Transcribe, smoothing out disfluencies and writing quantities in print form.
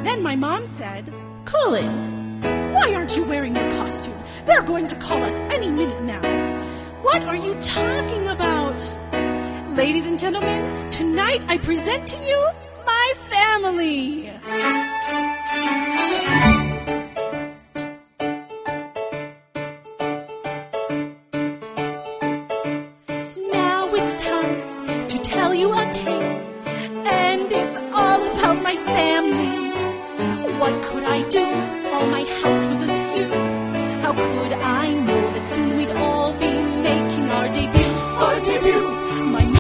Then my mom said, Colin, "Why aren't you wearing your costume? They're going to call us any minute now." "What are you talking about?" Ladies and gentlemen, tonight I present to you my family.